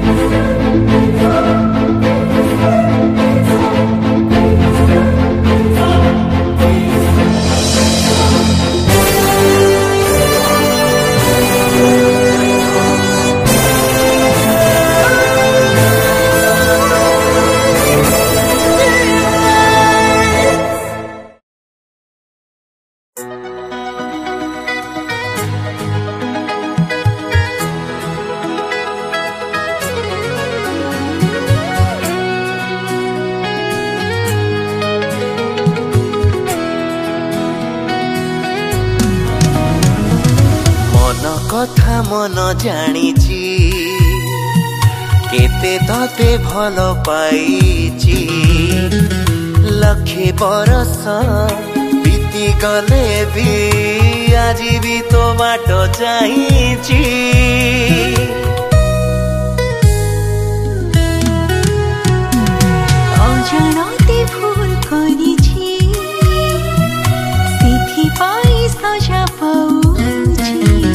कथा मन जानिची केते तते भल पाइची लखे बरस बीती गले भी आज भी तो बाट जाइची अजानते भूल करिछि सिथि पाई सजा पाउछि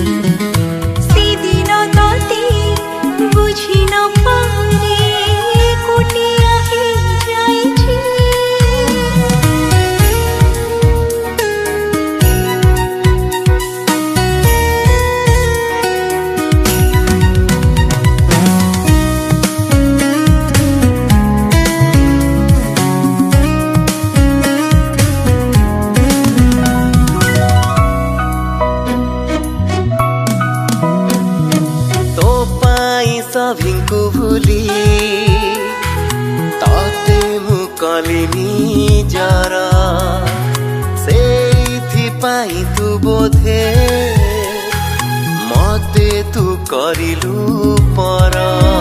सिदिन तते बुझि न पाउने कुटिया हे जाइछि सभिଙ୍କୁ भूली ताते मुकली निजर सेइथिपाई तू बोधे मते तू करिलु पर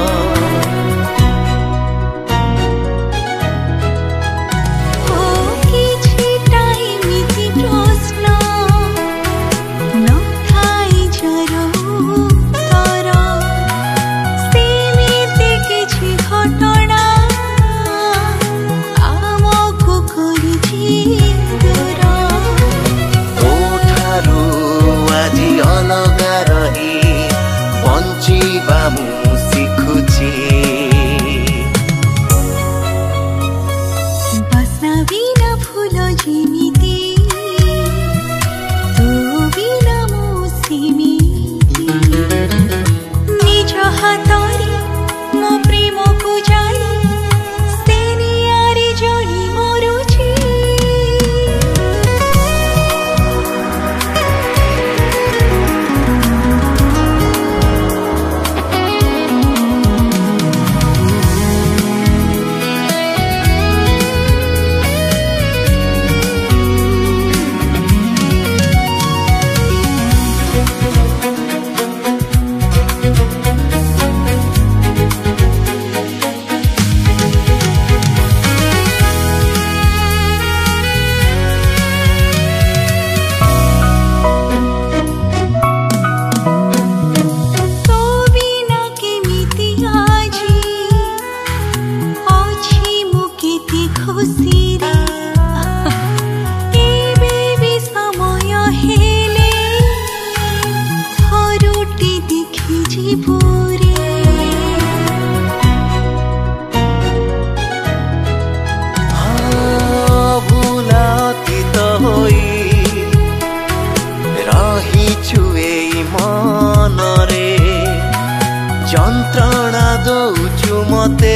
जंत्रणा दौचु मते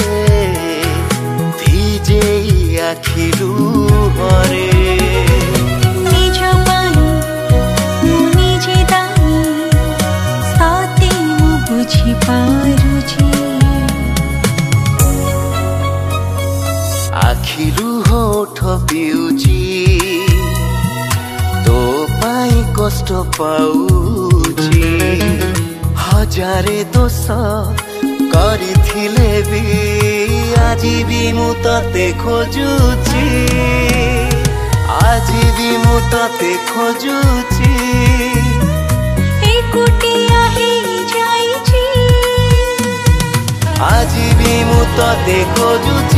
भिजे आखिलु हरे निज पानी निजे दानी साते मु बुझी पारुछि आखिलु होठ पिउछि तो पाई कष्ट पाउछि हजारे दोष करिथिले भी आज भी मु तते खोजुछि आज भी मु तते खोजुछि एकुटिया हे जाइछि आज भी मु तते खोजुछि।